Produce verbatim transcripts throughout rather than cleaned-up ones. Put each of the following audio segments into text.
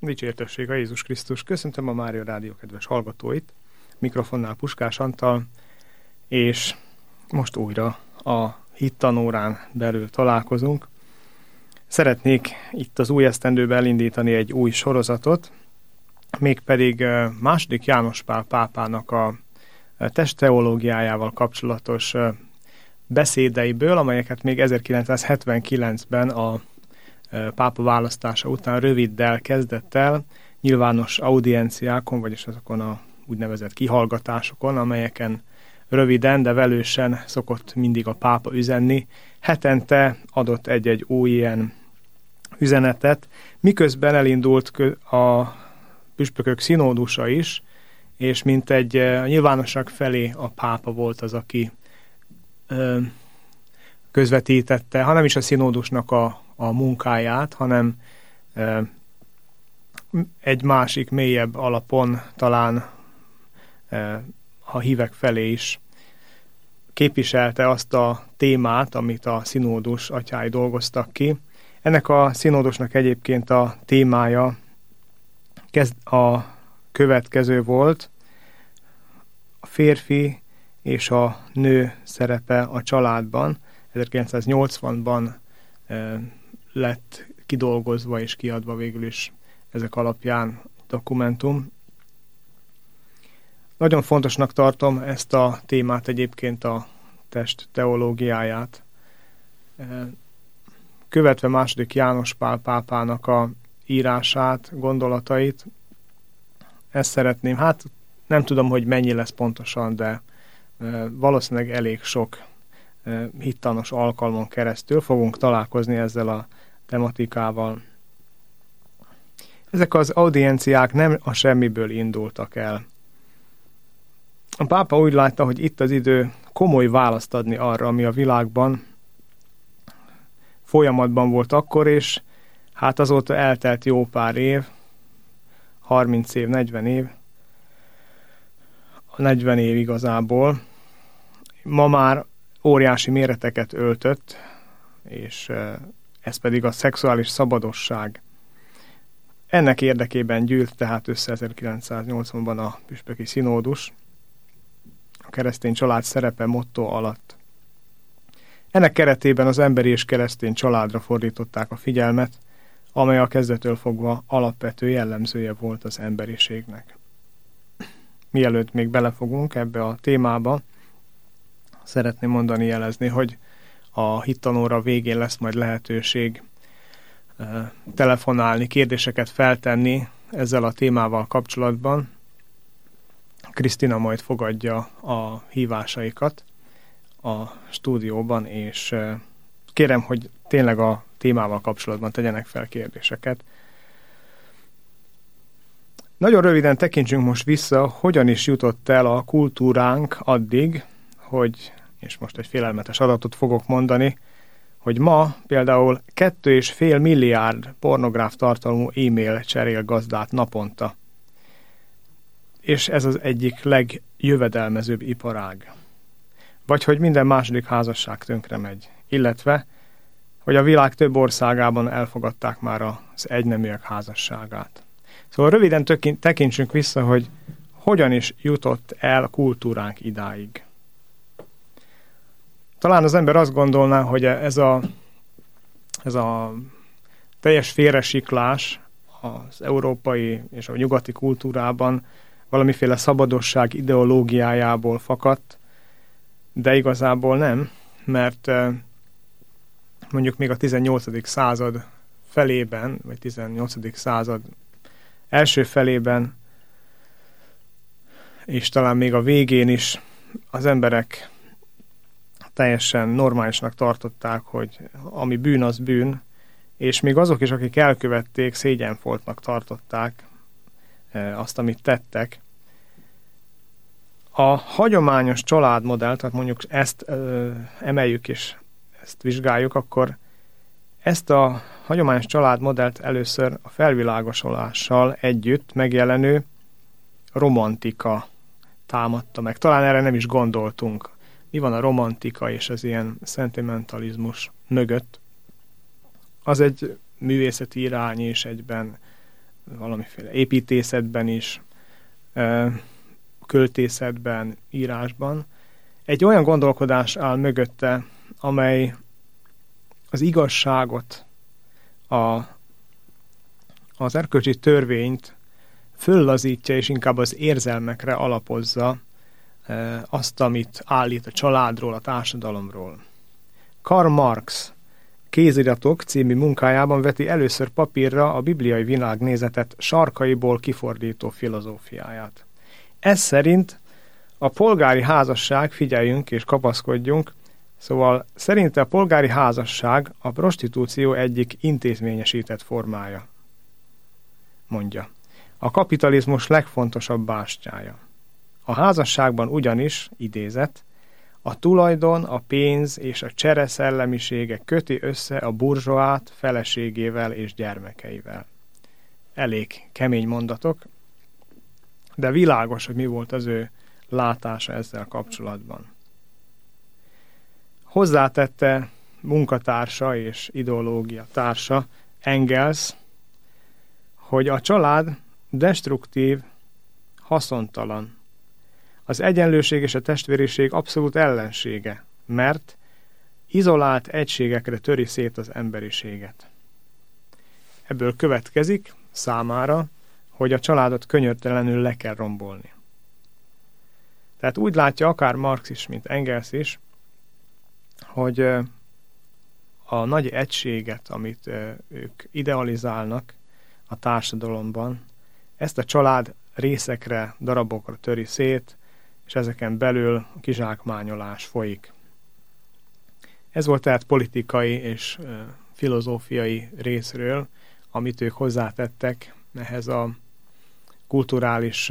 Dicsértesség a Jézus Krisztus. Köszöntöm a Mária Rádió kedves hallgatóit, mikrofonnál Puskás Antal, és most újra a hittanórán belül találkozunk. Szeretnék itt az új esztendőben elindítani egy új sorozatot, mégpedig második János Pál pápának a testteológiájával kapcsolatos beszédeiből, amelyeket még ezerkilencszázhetvenkilencben a pápa választása után röviddel kezdett el, nyilvános audienciákon, vagyis azokon a úgynevezett kihallgatásokon, amelyeken röviden, de velősen szokott mindig a pápa üzenni. Hetente adott egy-egy új ilyen üzenetet, miközben elindult a püspökök szinódusa is, és mint egy a nyilvánosság felé a pápa volt az, aki ö, közvetítette, ha nem is a szinódusnak a, a munkáját, hanem ö, egy másik, mélyebb alapon talán ö, a hívek felé is képviselte azt a témát, amit a szinódus atyái dolgoztak ki. Ennek a szinódusnak egyébként a témája kezd a következő volt: a férfi és a nő szerepe a családban. ezerkilencszáznyolcvanban e, lett kidolgozva és kiadva végül is ezek alapján dokumentum. Nagyon fontosnak tartom ezt a témát egyébként, a test teológiáját. E, követve második János Pál pápának a írását, gondolatait, ezt szeretném, hát nem tudom, hogy mennyi lesz pontosan, de e, valószínűleg elég sok e, hittanos alkalmon keresztül fogunk találkozni ezzel a tematikával. Ezek az audienciák nem a semmiből indultak el. A pápa úgy látta, hogy itt az idő komoly választ adni arra, ami a világban folyamatban volt akkor, és hát azóta eltelt jó pár év, harminc év, negyven év, negyven év igazából. Ma már óriási méreteket öltött, és ez pedig a szexuális szabadosság. Ennek érdekében gyűlt tehát össze ezerkilencszáznyolcvanban a püspöki szinódus, a keresztény család szerepe motto alatt. Ennek keretében az emberi és keresztény családra fordították a figyelmet, amely a kezdettől fogva alapvető jellemzője volt az emberiségnek. Mielőtt még belefogunk ebbe a témába, szeretném mondani, jelezni, hogy a hittanóra végén lesz majd lehetőség uh, telefonálni, kérdéseket feltenni ezzel a témával kapcsolatban. Krisztina majd fogadja a hívásaikat a stúdióban, és uh, kérem, hogy tényleg a témával kapcsolatban tegyenek fel kérdéseket. Nagyon röviden tekintsünk most vissza, hogyan is jutott el a kultúránk addig, hogy, és most egy félelmetes adatot fogok mondani, hogy ma például kettő és fél milliárd pornográf tartalmú e-mail cserél gazdát naponta. És ez az egyik legjövedelmezőbb iparág. Vagy hogy minden második házasság tönkre megy, illetve hogy a világ több országában elfogadták már az egyneműek házasságát. Szóval röviden tekintsünk vissza, hogy hogyan is jutott el a kultúránk idáig. Talán az ember azt gondolná, hogy ez a, ez a teljes félresiklás az európai és a nyugati kultúrában valamiféle szabadosság ideológiájából fakadt, de igazából nem, mert mondjuk még a tizennyolcadik század felében, vagy tizennyolcadik század első felében, és talán még a végén is az emberek teljesen normálisnak tartották, hogy ami bűn, az bűn, és még azok is, akik elkövették, szégyenfoltnak tartották azt, amit tettek. A hagyományos családmodell, tehát mondjuk ezt ö, emeljük és ezt vizsgáljuk, akkor ezt a hagyományos családmodellt először a felvilágosolással együtt megjelenő romantika támadta meg. Talán erre nem is gondoltunk. Mi van a romantika és az ilyen szentimentalizmus mögött? Az egy művészeti irány és egyben valamiféle építészetben is, költészetben, írásban. Egy olyan gondolkodás áll mögötte, amely az igazságot, a, az erkölcsi törvényt föllazítja, és inkább az érzelmekre alapozza azt, amit állít a családról, a társadalomról. Karl Marx Kéziratok című munkájában veti először papírra a bibliai világnézetet sarkaiból kifordító filozófiáját. Ez szerint a polgári házasság, figyeljünk és kapaszkodjunk, szóval szerinte a polgári házasság a prostitúció egyik intézményesített formája, mondja. A kapitalizmus legfontosabb bástyája. A házasságban ugyanis, idézet, a tulajdon, a pénz és a csere szellemisége köti össze a burzsóát feleségével és gyermekeivel. Elég kemény mondatok, de világos, hogy mi volt az ő látása ezzel kapcsolatban. Hozzátette munkatársa és ideológia társa Engels, hogy a család destruktív, haszontalan. Az egyenlőség és a testvériség abszolút ellensége, mert izolált egységekre töri szét az emberiséget. Ebből következik számára, hogy a családot könyörtelenül le kell rombolni. Tehát úgy látja akár Marx is, mint Engels is, hogy a nagy egységet, amit ők idealizálnak a társadalomban, ezt a család részekre, darabokra töri szét, és ezeken belül kizsákmányolás folyik. Ez volt tehát politikai és filozófiai részről, amit ők hozzátettek ehhez a kulturális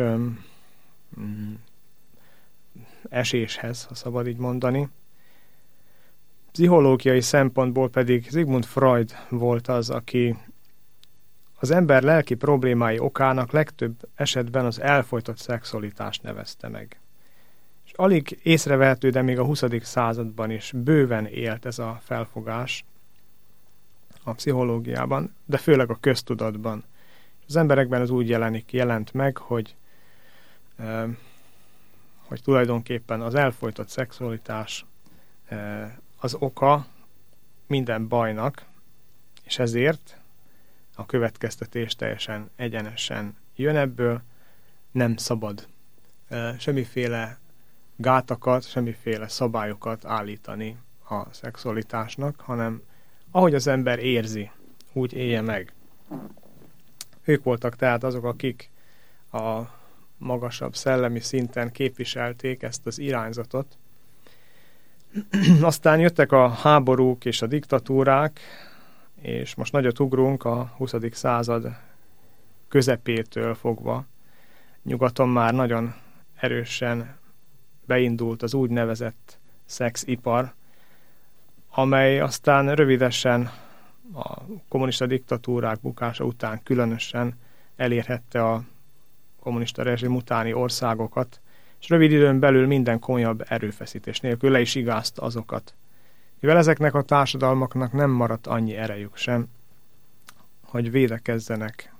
eséshez, ha szabad így mondani. Pszichológiai szempontból pedig Sigmund Freud volt az, aki az ember lelki problémái okának legtöbb esetben az elfojtott szexualitást nevezte meg. És alig észrevehető, de még a huszadik században is bőven élt ez a felfogás a pszichológiában, de főleg a köztudatban. Az emberekben az úgy jelenik, jelent meg, hogy, eh, hogy tulajdonképpen az elfojtott szexualitás eh, az oka minden bajnak, és ezért a következtetés teljesen egyenesen jön ebből, nem szabad eh, semmiféle gátakat, semmiféle szabályokat állítani a szexualitásnak, hanem ahogy az ember érzi, úgy élje meg. Ők voltak tehát azok, akik a magasabb szellemi szinten képviselték ezt az irányzatot. Aztán jöttek a háborúk és a diktatúrák, és most nagyot ugrunk a huszadik század közepétől fogva. Nyugaton már nagyon erősen beindult az úgynevezett szexipar, amely aztán rövidesen a kommunista diktatúrák bukása után különösen elérhette a kommunista rezsim utáni országokat, és rövid időn belül minden komolyabb erőfeszítés nélkül le is igázta azokat. Mivel ezeknek a társadalmaknak nem maradt annyi erejük sem, hogy védekezzenek.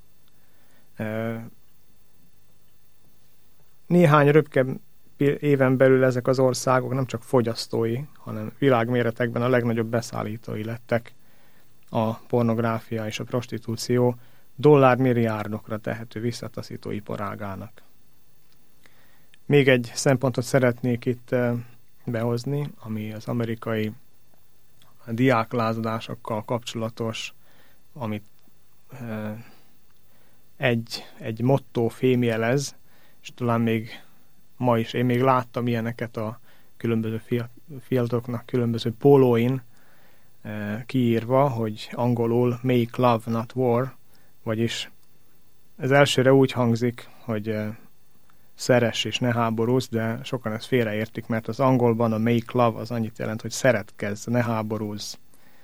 Néhány röpke éven belül ezek az országok nem csak fogyasztói, hanem világméretekben a legnagyobb beszállítói lettek a pornográfia és a prostitúció dollármilliárdokra tehető visszataszító iparágának. Még egy szempontot szeretnék itt behozni, ami az amerikai diáklázadásokkal kapcsolatos, amit egy, egy motto fémjelez, és talán még ma is én még láttam ilyeneket a különböző fiataloknak különböző pólóin kiírva, hogy angolul make love, not war, vagyis ez elsőre úgy hangzik, hogy szeress és ne háborúzz, de sokan ezt félreértik, mert az angolban a make love az annyit jelent, hogy szeretkezz, ne háborúzz.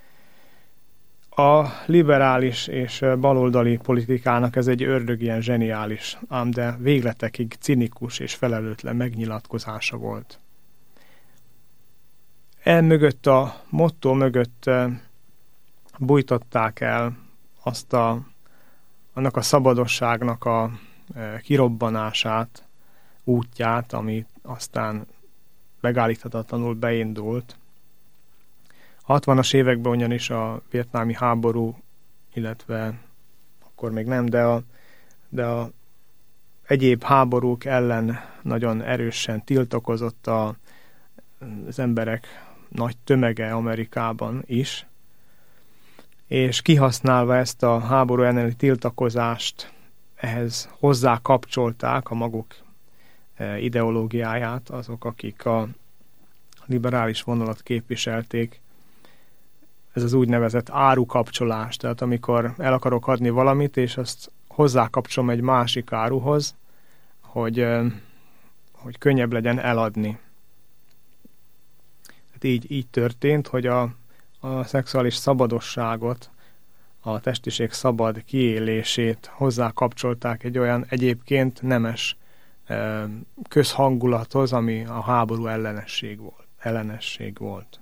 A liberális és baloldali politikának ez egy ördög ilyen zseniális, ám de végletekig cinikus és felelőtlen megnyilatkozása volt. El mögött, a motto mögött bújtották el azt a annak a szabadosságnak a kirobbanását, útját, ami aztán megállíthatatlanul beindult. A hatvanas években ugyanis a vietnámi háború, illetve akkor még nem, de a, de a egyéb háborúk ellen nagyon erősen tiltakozott a, az emberek nagy tömege Amerikában is, és kihasználva ezt a háború elleni tiltakozást, ehhez hozzá kapcsolták a maguk ideológiáját azok, akik a liberális vonalat képviselték. Ez az úgynevezett árukapcsolás, tehát amikor el akarok adni valamit, és azt hozzákapcsolom egy másik áruhoz, hogy, hogy könnyebb legyen eladni. Tehát így, így történt, hogy a, a szexuális szabadosságot, a testiség szabad kiélését hozzákapcsolták egy olyan egyébként nemes közhangulathoz, ami a háború ellenesség volt. ellenesség volt.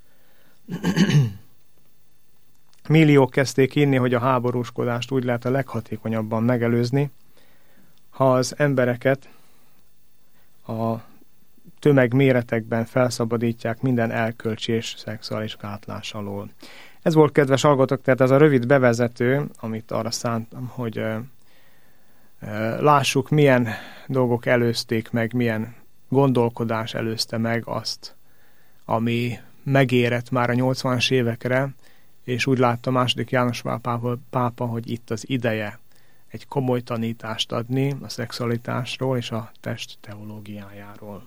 Milliók kezdték inni, hogy a háborúskodást úgy lehet a leghatékonyabban megelőzni, ha az embereket a tömegméretekben felszabadítják minden erkölcsi és szexuális gátlás alól. Ez volt, kedves hallgatók, tehát ez a rövid bevezető, amit arra szántam, hogy uh, uh, lássuk, milyen dolgok előzték meg, milyen gondolkodás előzte meg azt, ami megérett már a nyolcvanas évekre, és úgy látta második János pápa, pápa, hogy itt az ideje egy komoly tanítást adni a szexualitásról és a test teológiájáról.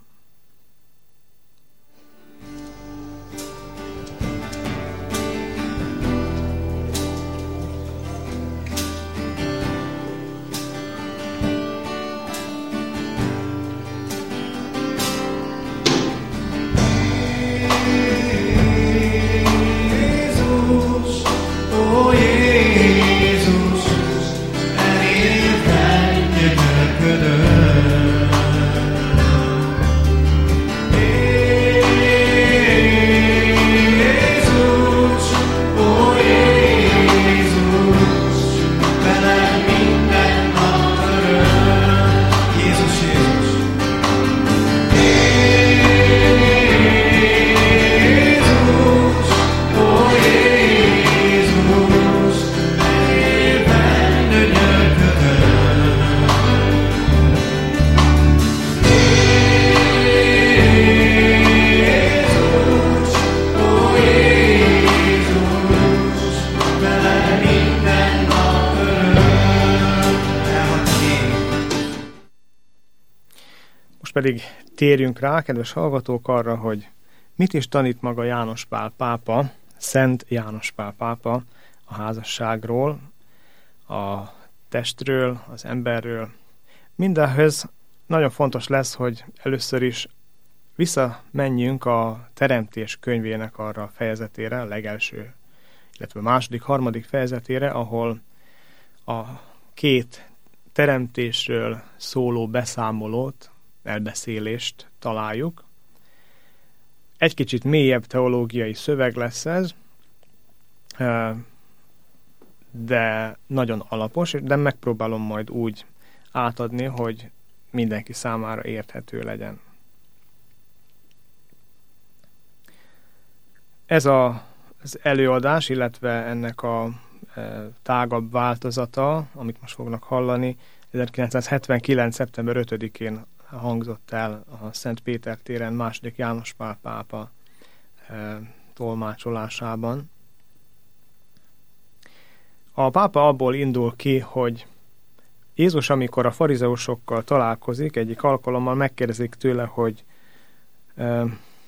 Pedig térjünk rá, kedves hallgatók, arra, hogy mit is tanít maga János Pál pápa, Szent János Pál pápa a házasságról, a testről, az emberről. Mindehhez nagyon fontos lesz, hogy először is visszamenjünk a Teremtés könyvének arra a fejezetére, a legelső, illetve a második, harmadik fejezetére, ahol a két teremtésről szóló beszámolót, elbeszélést találjuk. Egy kicsit mélyebb teológiai szöveg lesz ez, de nagyon alapos, de megpróbálom majd úgy átadni, hogy mindenki számára érthető legyen. Ez a, az előadás, illetve ennek a e, tágabb változata, amit most fognak hallani, ezerkilencszázhetvenkilenc. szeptember ötödikén hangzott el a Szent Péter téren második János Pál pápa e, tolmácsolásában. A pápa abból indul ki, hogy Jézus, amikor a farizeusokkal találkozik, egyik alkalommal megkérdezik tőle, hogy e,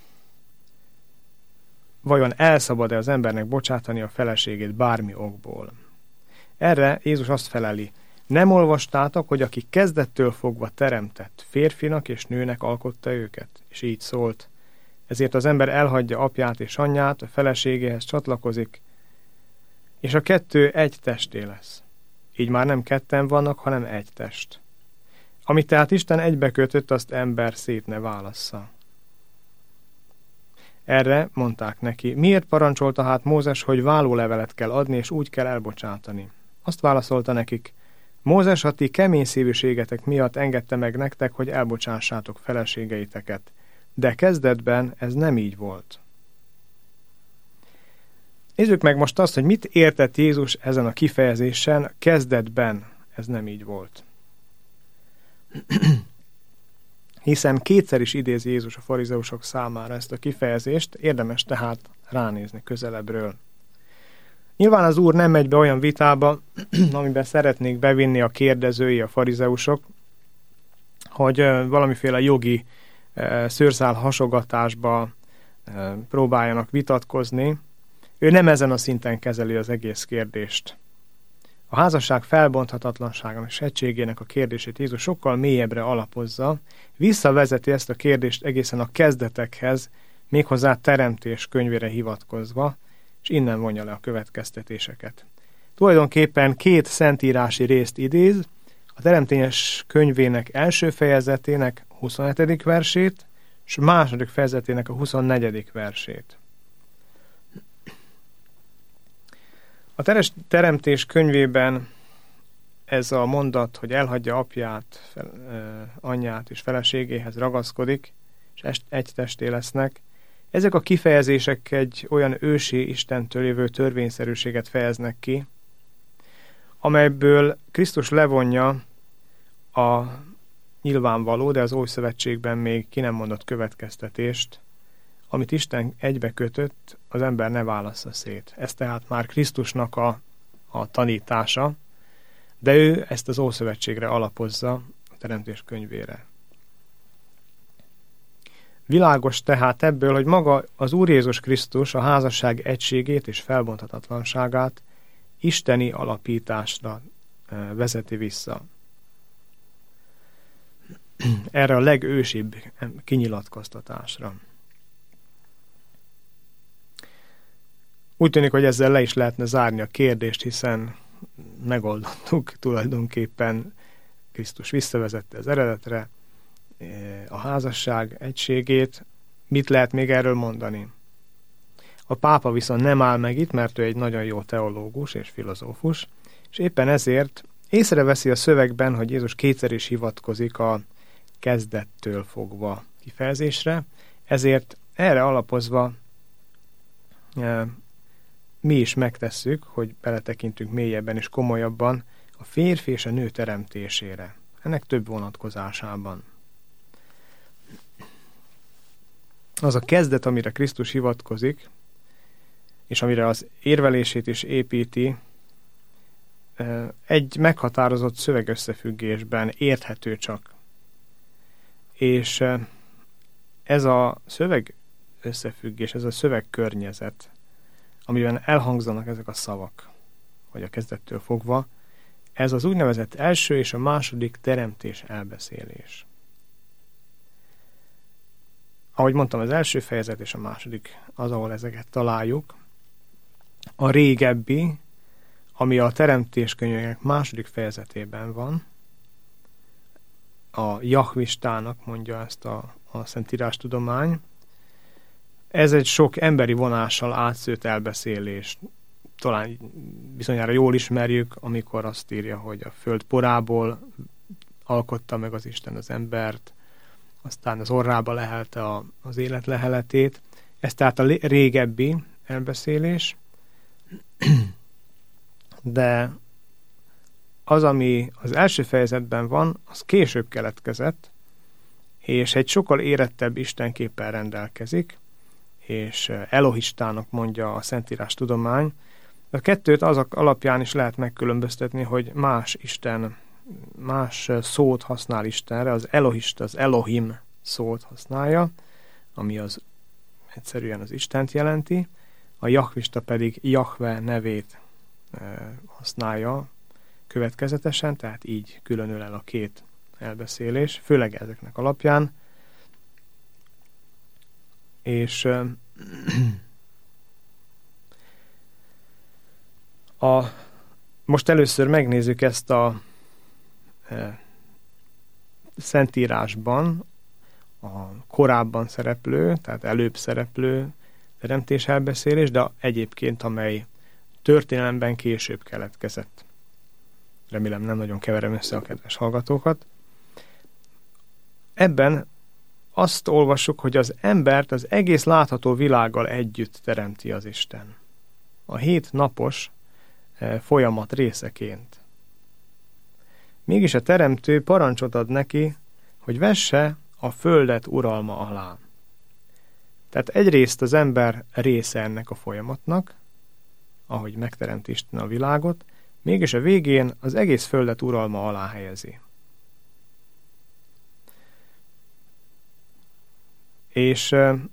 vajon elszabad-e az embernek bocsátani a feleségét bármi okból. Erre Jézus azt feleli, nem olvastátok, hogy aki kezdettől fogva teremtett, férfinak és nőnek alkotta őket? És így szólt, ezért az ember elhagyja apját és anyját, a feleségéhez csatlakozik, és a kettő egy testé lesz. Így már nem ketten vannak, hanem egy test. Amit tehát Isten egybekötött, azt ember szét ne válassza. Erre mondták neki, miért parancsolta hát Mózes, hogy vállólevelet kell adni, és úgy kell elbocsátani? Azt válaszolta nekik, Mózes a ti kemény szívűségetek miatt engedte meg nektek, hogy elbocsássátok feleségeiteket. De kezdetben ez nem így volt. Nézzük meg most azt, hogy mit értett Jézus ezen a kifejezésen, kezdetben ez nem így volt. Hiszen kétszer is idézi Jézus a farizeusok számára ezt a kifejezést, érdemes tehát ránézni közelebbről. Nyilván az Úr nem megy be olyan vitába, amiben szeretnék bevinni a kérdezői, a farizeusok, hogy valamiféle jogi szőrszál hasogatásba próbáljanak vitatkozni. Ő nem ezen a szinten kezeli az egész kérdést. A házasság felbonthatatlanságának és egységének a kérdését Jézus sokkal mélyebbre alapozza, visszavezeti ezt a kérdést egészen a kezdetekhez, méghozzá Teremtés könyvére hivatkozva, és innen vonja le a következtetéseket. Tulajdonképpen két szentírási részt idéz, a Teremtés könyvének első fejezetének huszonhetedik versét, és második fejezetének a huszonnegyedik versét. A Teremtés könyvében ez a mondat, hogy elhagyja apját, fel, anyját és feleségéhez ragaszkodik, és egy testé lesznek, ezek a kifejezések egy olyan ősi Istentől jövő törvényszerűséget fejeznek ki, amelyből Krisztus levonja a nyilvánvaló, de az Új Szövetségben még ki nem mondott következtetést, amit Isten egybe kötött, az ember ne válassza szét. Ez tehát már Krisztusnak a, a tanítása, de ő ezt az Ószövetségre alapozza, a Teremtés könyvére. Világos tehát ebből, hogy maga az Úr Jézus Krisztus a házasság egységét és felbonthatatlanságát isteni alapításra vezeti vissza. Erre a legősibb kinyilatkoztatásra. Úgy tűnik, hogy ezzel le is lehetne zárni a kérdést, hiszen megoldottuk tulajdonképpen, Krisztus visszavezette az eredetre, a házasság egységét. Mit lehet még erről mondani? A pápa viszont nem áll meg itt, mert ő egy nagyon jó teológus és filozófus, és éppen ezért észreveszi a szövegben, hogy Jézus kétszer is hivatkozik a kezdettől fogva kifejezésre, ezért erre alapozva mi is megtesszük, hogy beletekintünk mélyebben és komolyabban a férfi és a nő teremtésére. Ennek több vonatkozásában. Az a kezdet, amire Krisztus hivatkozik, és amire az érvelését is építi, egy meghatározott szövegösszefüggésben érthető csak. És ez a szövegösszefüggés, ez a szövegkörnyezet, amiben elhangzanak ezek a szavak, vagy a kezdettől fogva, ez az úgynevezett első és a második teremtés elbeszélés. Ahogy mondtam, az első fejezet és a második az, ahol ezeket találjuk. A régebbi, ami a Teremtés könyvének második fejezetében van, a Jahvistának mondja ezt a, a Szentírástudomány. Ez egy sok emberi vonással átszőtt elbeszélés. Talán bizonyára jól ismerjük, amikor azt írja, hogy a föld porából alkotta meg az Isten az embert, aztán az orrába lehelte a, az élet leheletét. Ez tehát a régebbi elbeszélés, de az, ami az első fejezetben van, az később keletkezett, és egy sokkal érettebb istenképpel rendelkezik, és Elohistának mondja a Szentírástudomány. A kettőt azok alapján is lehet megkülönböztetni, hogy más Isten, más szót használ Istenre, az Elohist, az Elohim szót használja, ami az egyszerűen az Istent jelenti, a Jahvista pedig Jahve nevét e, használja következetesen, tehát így különül el a két elbeszélés, főleg ezeknek alapján. És e, a, most először megnézzük ezt a e, Szentírásban a korábban szereplő, tehát előbb szereplő teremtés elbeszélés, de egyébként amely történelemben később keletkezett. Remélem nem nagyon keverem össze a kedves hallgatókat. Ebben azt olvassuk, hogy az embert az egész látható világgal együtt teremti az Isten. A hét napos folyamat részeként. Mégis a teremtő parancsot ad neki, hogy vesse a földet uralma alá. Tehát egyrészt az ember része ennek a folyamatnak, ahogy megteremt Isten a világot, mégis a végén az egész földet uralma alá helyezi. És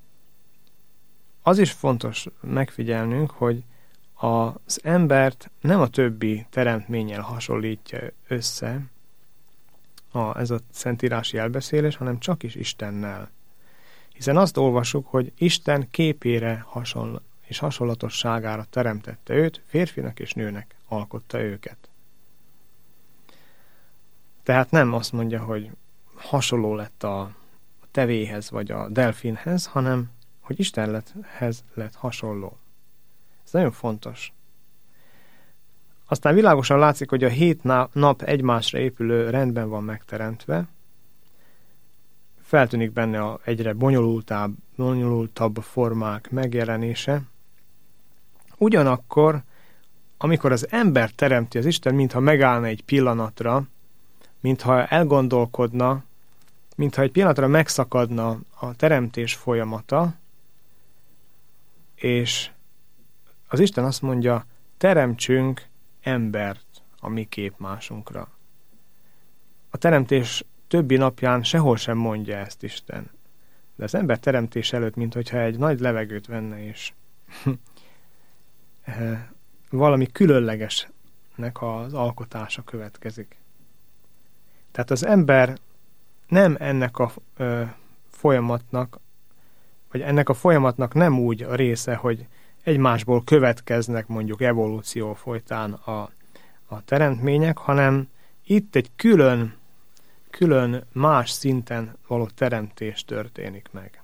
az is fontos megfigyelnünk, hogy az embert nem a többi teremtménnyel hasonlítja össze a, ez a szentírási elbeszélés, hanem csak is Istennel. Hiszen azt olvasjuk, hogy Isten képére hasonl- és hasonlatosságára teremtette őt, férfinak és nőnek alkotta őket. Tehát nem azt mondja, hogy hasonló lett a tevéhez vagy a delfinhez, hanem hogy Istenhez lett hasonló. Ez nagyon fontos. Aztán világosan látszik, hogy a hét nap egymásra épülő rendben van megteremtve. Feltűnik benne a egyre bonyolultabb, bonyolultabb formák megjelenése. Ugyanakkor, amikor az ember teremti az Isten, mintha megállna egy pillanatra, mintha elgondolkodna, mintha egy pillanatra megszakadna a teremtés folyamata, és az Isten azt mondja, teremtsünk embert a mi képmásunkra. A teremtés többi napján sehol sem mondja ezt Isten. De az ember teremtés előtt, mintha egy nagy levegőt venne, és valami különlegesnek az alkotása következik. Tehát az ember nem ennek a ö, folyamatnak, vagy ennek a folyamatnak nem úgy a része, hogy egymásból következnek mondjuk evolúció folytán a, a teremtmények, hanem itt egy külön, külön más szinten való teremtés történik meg.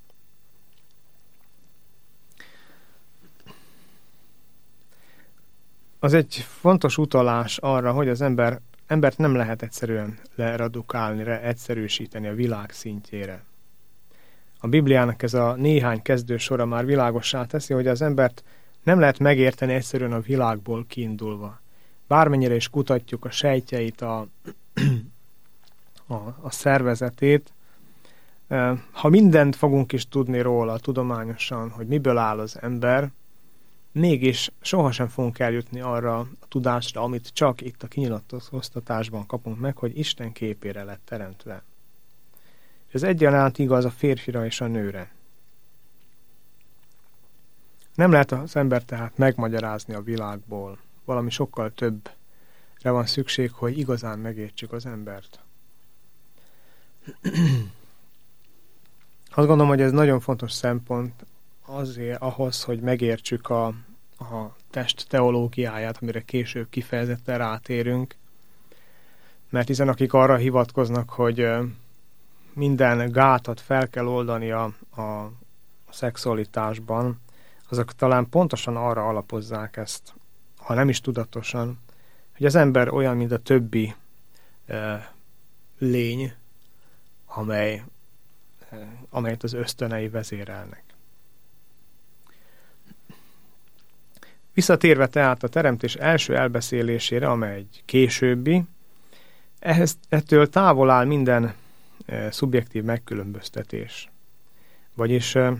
Az egy fontos utalás arra, hogy az ember, embert nem lehet egyszerűen leredukálni, egyszerűsíteni a világ szintjére. A Bibliának ez a néhány kezdő sora már világossá teszi, hogy az embert nem lehet megérteni egyszerűen a világból kiindulva. Bármennyire is kutatjuk a sejtjeit, a, a, a szervezetét, ha mindent fogunk is tudni róla tudományosan, hogy miből áll az ember, mégis sohasem fogunk eljutni arra a tudásra, amit csak itt a kinyilatkoztatásban kapunk meg, hogy Isten képére lett teremtve. Ez egyaránt igaz a férfira és a nőre. Nem lehet az ember tehát megmagyarázni a világból. Valami sokkal többre van szükség, hogy igazán megértsük az embert. Azt gondolom, hogy ez nagyon fontos szempont azért ahhoz, hogy megértsük a, a test teológiáját, amire később kifejezetten rátérünk. Mert hiszen akik arra hivatkoznak, hogy minden gátat fel kell oldani a, a szexualitásban, azok talán pontosan arra alapozzák ezt, ha nem is tudatosan, hogy az ember olyan, mint a többi e, lény, amely, e, amelyet az ösztönei vezérelnek. Visszatérve tehát a teremtés első elbeszélésére, amely egy későbbi, ehhez, ettől távol áll minden e, szubjektív megkülönböztetés. Vagyis e,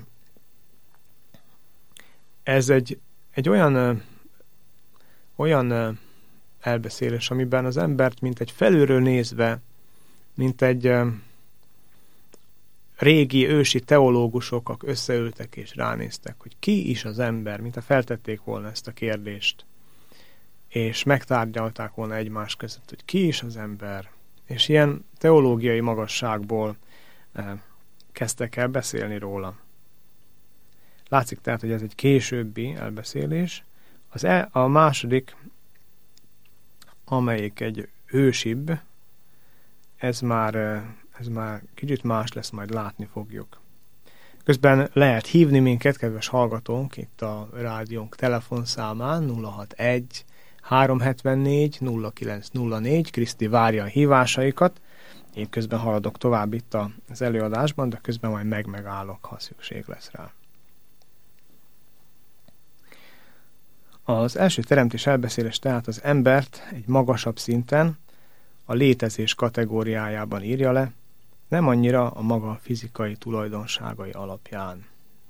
ez egy, egy olyan, e, olyan e, elbeszélés, amiben az embert, mint egy felülről nézve, mint egy e, régi ősi teológusok összeültek és ránéztek, hogy ki is az ember, mint ha feltették volna ezt a kérdést, és megtárgyalták volna egymás között, hogy ki is az ember, és ilyen teológiai magasságból eh, kezdtek el beszélni róla. Látszik tehát, hogy ez egy későbbi elbeszélés. Az el, a második, amelyik egy ősibb, ez már, ez már kicsit más lesz, majd látni fogjuk. Közben lehet hívni minket, kedves hallgatónk, itt a rádiónk telefonszámán nulla hatvanegy, három hetvennégy nulla kilenc nulla négy. Kriszti várja a hívásaikat. Én közben haladok tovább itt az előadásban, de közben majd meg-megállok, ha szükség lesz rá. Az első teremtés elbeszélés tehát az embert egy magasabb szinten, a létezés kategóriájában írja le, nem annyira a maga fizikai tulajdonságai alapján.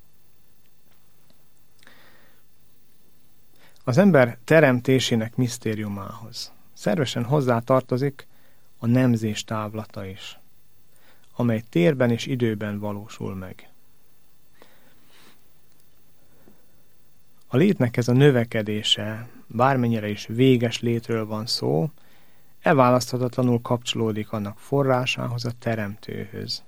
Az ember teremtésének misztériumához szervesen hozzátartozik a nemzés távlata is, amely térben és időben valósul meg. A létnek ez a növekedése, bármennyire is véges létről van szó, elválaszthatatlanul kapcsolódik annak forrásához, a teremtőhöz.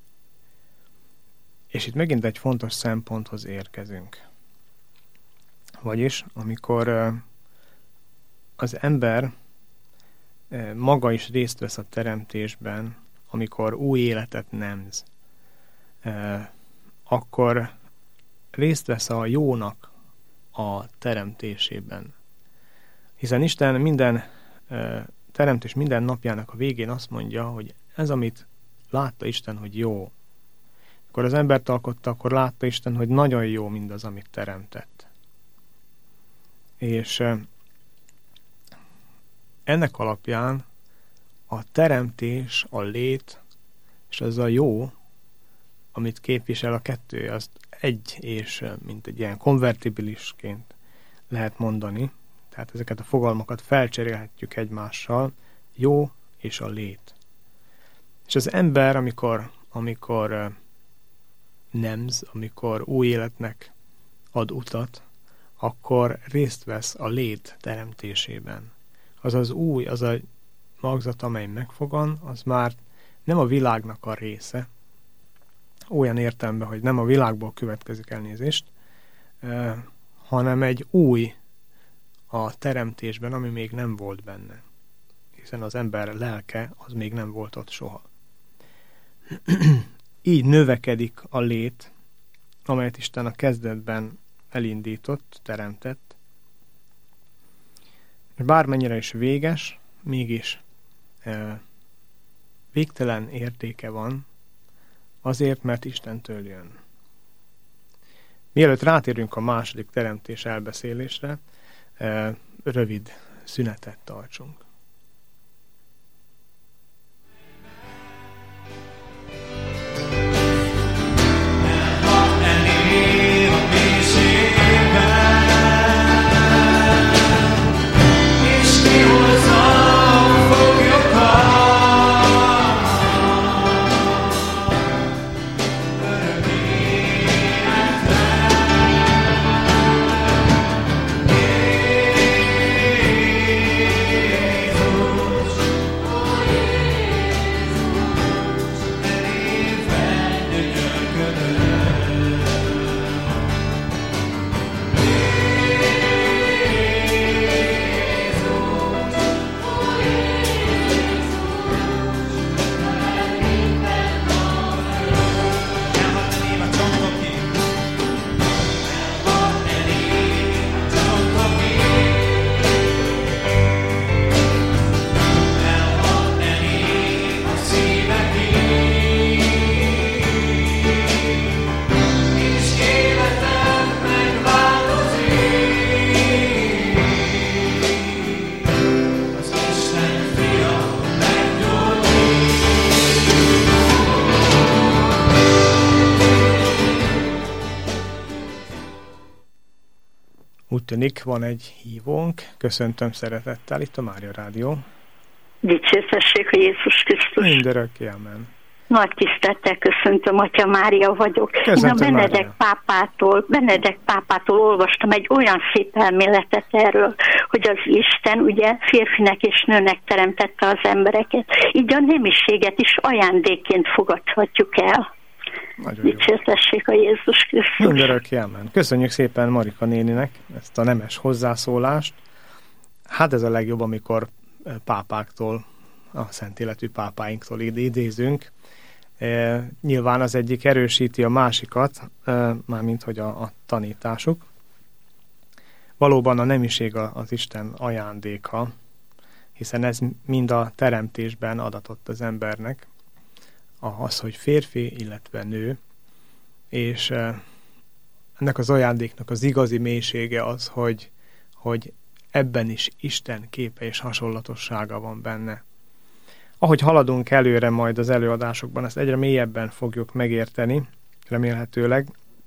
És itt megint egy fontos szemponthoz érkezünk. Vagyis, amikor az ember maga is részt vesz a teremtésben, amikor új életet nemz, akkor részt vesz a jónak a teremtésében. Hiszen Isten minden teremtés minden napjának a végén azt mondja, hogy ez, amit látta Isten, hogy jó. Amikor az embert alkotta, akkor látta Isten, hogy nagyon jó mindaz, amit teremtett. És ennek alapján a teremtés, a lét, és az a jó, amit képvisel a kettő, azt egy, és mint egy ilyen konvertibilisként lehet mondani. Tehát ezeket a fogalmakat felcserélhetjük egymással, jó és a lét. És az ember, amikor, amikor nemz, amikor új életnek ad utat, akkor részt vesz a lét teremtésében. Az az új, az a magzat, amely megfogan, az már nem a világnak a része, olyan értelemben, hogy nem a világból következik, elnézést, eh, hanem egy új a teremtésben, ami még nem volt benne. Hiszen az ember lelke, az még nem volt ott soha. Így növekedik a lét, amelyet Isten a kezdetben elindított, teremtett. Bármennyire is véges, mégis e, végtelen értéke van, azért, mert Istentől jön. Mielőtt rátérünk a második teremtés elbeszélésre, e, rövid szünetet tartsunk. Úgy tűnik, van egy hívónk. Köszöntöm szeretettel itt a Mária Rádió. Dicsértessék a Jézus Krisztus. Mindörökké, amen. Nagy tisztelettel köszöntöm, Atya Mária vagyok. Köszöntöm, Én a Benedek pápától, Benedek pápától olvastam egy olyan szép elméletet erről, hogy az Isten ugye férfinek és nőnek teremtette az embereket. Így a nemiséget is ajándékként fogadhatjuk el. Dicsértessék a Jézus Krisztus. Mindörökké, amen. Köszönjük szépen Marika néninek ezt a nemes hozzászólást. Hát ez a legjobb, amikor pápáktól, a szent életű pápáinktól idézünk. E, nyilván az egyik erősíti a másikat, e, mármint hogy a, a tanításuk. valóban a nemiség az Isten ajándéka, hiszen ez mind a teremtésben adatott az embernek, az, hogy férfi, illetve nő, és ennek az ajándéknak az igazi mélysége az, hogy, hogy ebben is Isten képe és hasonlatossága van benne. Ahogy haladunk előre majd az előadásokban, ezt egyre mélyebben fogjuk megérteni, remélhetőleg,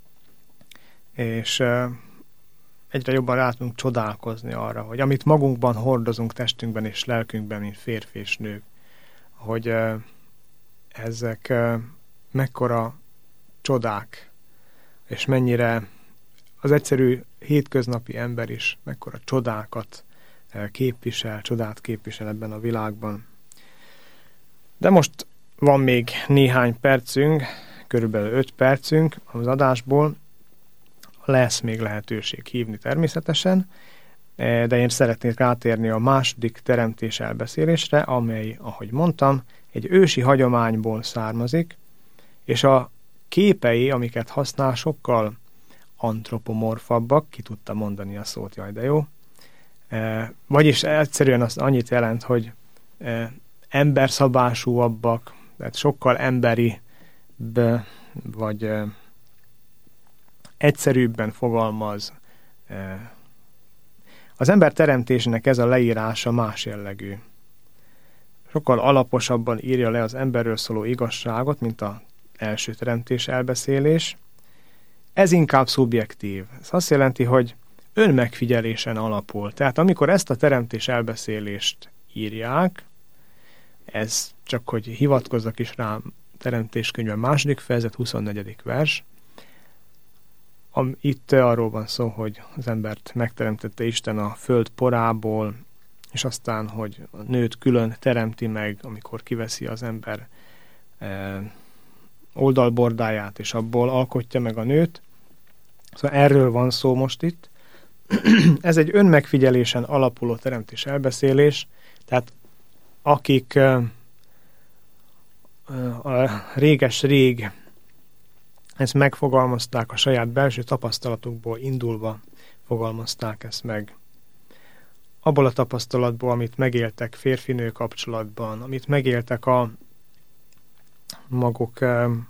és egyre jobban rá tudunk csodálkozni arra, hogy amit magunkban hordozunk testünkben és lelkünkben, mint férfi és nők, hogy ezek mekkora csodák, és mennyire az egyszerű hétköznapi ember is mekkora csodákat képvisel, csodát képvisel ebben a világban. De most van még néhány percünk, körülbelül öt percünk az adásból, lesz még lehetőség hívni természetesen, de én szeretnék rátérni a második teremtés elbeszélésre, amely, ahogy mondtam, egy ősi hagyományból származik, és a képei, amiket használ, sokkal antropomorfabbak, ki tudta mondani a szót, jaj de jó. E, vagyis egyszerűen az annyit jelent, hogy e, emberszabásúabbak, tehát sokkal emberi, vagy e, egyszerűbben fogalmaz. E, az ember teremtésének ez a leírása más jellegű. Sokkal alaposabban írja le az emberről szóló igazságot, mint az első teremtés elbeszélés. Ez inkább szubjektív. Ez azt jelenti, hogy önmegfigyelésen alapul. Tehát amikor ezt a teremtés elbeszélést írják, ez csak, hogy hivatkozzak is rá, teremtéskönyve második fejezet, huszonnegyedik vers. Itt arról van szó, hogy az embert megteremtette Isten a föld porából, és aztán, hogy a nőt külön teremti meg, amikor kiveszi az ember e, oldalbordáját, és abból alkotja meg a nőt. Szóval erről van szó most itt. Ez egy önmegfigyelésen alapuló teremtés elbeszélés, tehát akik e, a réges-rég ezt megfogalmazták, a saját belső tapasztalatukból indulva fogalmazták ezt meg. Abból a tapasztalatból, amit megéltek férfi-nő kapcsolatban, amit megéltek a maguk,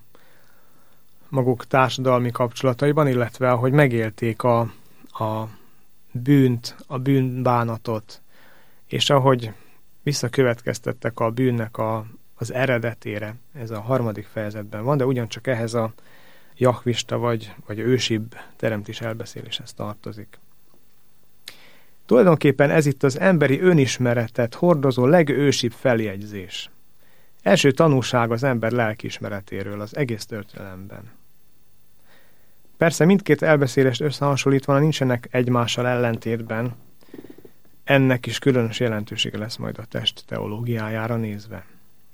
maguk társadalmi kapcsolataiban, illetve ahogy megélték a, a bűnt, a bűnbánatot, és ahogy visszakövetkeztettek a bűnnek a, az eredetére, ez a harmadik fejezetben van, de ugyancsak ehhez a jahvista vagy, vagy ősibb teremtés elbeszéléshez tartozik. Tulajdonképpen ez itt az emberi önismeretet hordozó legősibb feljegyzés. Első tanúság az ember lelkiismeretéről az egész történelemben. Persze mindkét elbeszélést összehasonlítva nincsenek egymással ellentétben, ennek is különös jelentősége lesz majd a test teológiájára nézve.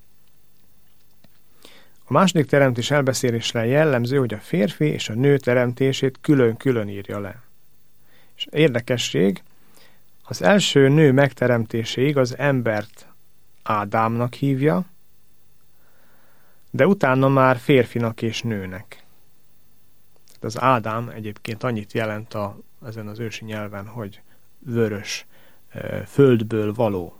A második teremtés elbeszélésre jellemző, hogy a férfi és a nő teremtését külön-külön írja le. És érdekesség, az első nő megteremtéséig az embert Ádámnak hívja, de utána már férfinak és nőnek. Az Ádám egyébként annyit jelent a, ezen az ősi nyelven, hogy vörös, földből való.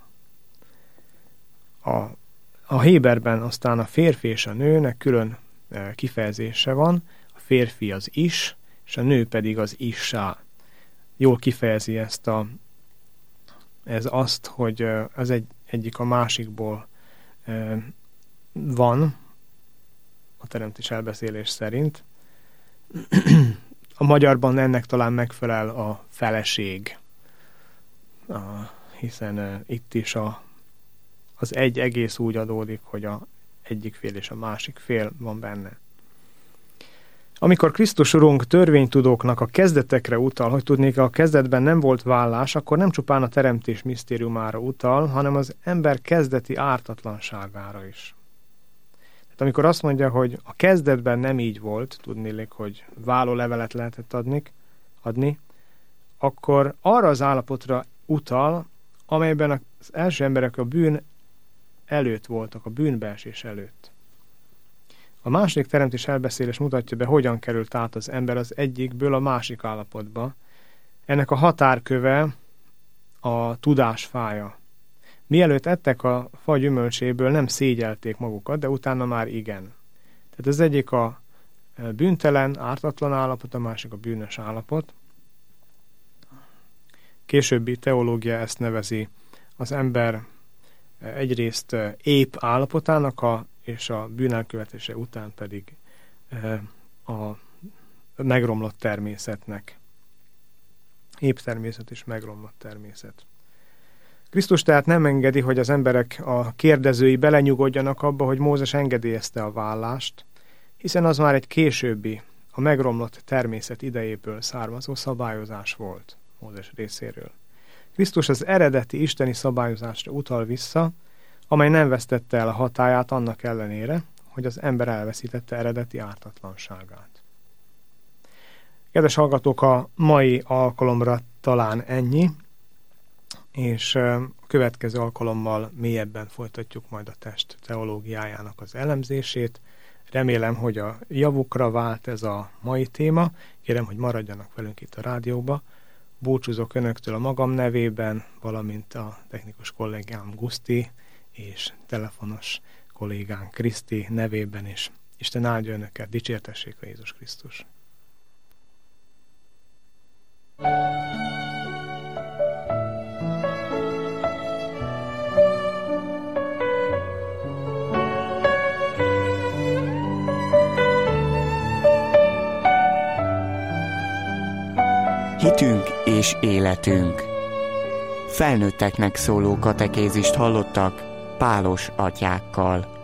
A, a héberben aztán a férfi és a nőnek külön kifejezése van, a férfi az is, és a nő pedig az issá. Jól kifejezi ezt a ez azt, hogy az egy, egyik a másikból van, a teremtés elbeszélés szerint. A magyarban ennek talán megfelel a feleség, a, hiszen itt is a, az egy egész úgy adódik, hogy a egyik fél és a másik fél van benne. Amikor Krisztus Urunk törvénytudóknak a kezdetekre utal, hogy tudnék, a kezdetben nem volt vállás, akkor nem csupán a teremtés misztériumára utal, hanem az ember kezdeti ártatlanságára is. Tehát amikor azt mondja, hogy a kezdetben nem így volt, tudnélik, hogy vállólevelet lehetett adni, adni, akkor arra az állapotra utal, amelyben az első emberek a bűn előtt voltak, a bűnbeesés előtt. A második teremtés elbeszélés mutatja be, hogyan került át az ember az egyikből a másik állapotba. Ennek a határköve a tudás fája. Mielőtt ettek a fa gyümölcséből, nem szégyelték magukat, de utána már igen. Tehát az egyik a bűntelen, ártatlan állapot, a másik a bűnös állapot. Későbbi teológia ezt nevezi az ember egyrészt épp állapotának, a, és a bűnelkövetése után pedig a megromlott természetnek. Épp természet és megromlott természet. Krisztus tehát nem engedi, hogy az emberek a kérdezői belenyugodjanak abba, hogy Mózes engedélyezte a vállást, hiszen az már egy későbbi, a megromlott természet idejéből származó szabályozás volt Mózes részéről. Krisztus az eredeti isteni szabályozásra utal vissza, amely nem vesztette el a hatályát annak ellenére, hogy az ember elveszítette eredeti ártatlanságát. Kedves hallgatók, a mai alkalomra talán ennyi, és a következő alkalommal mélyebben folytatjuk majd a test teológiájának az elemzését. Remélem, hogy a javukra vált ez a mai téma. Kérem, hogy maradjanak velünk itt a rádióba. Búcsúzok önöktől a magam nevében, valamint a technikus kollégám Guszti és telefonos kollégánk Kriszti nevében is. Isten áldja önöket, dicsértessék a Jézus Krisztus! Hitünk és életünk. Felnőtteknek szóló katekézist hallottak Pálos atyákkal.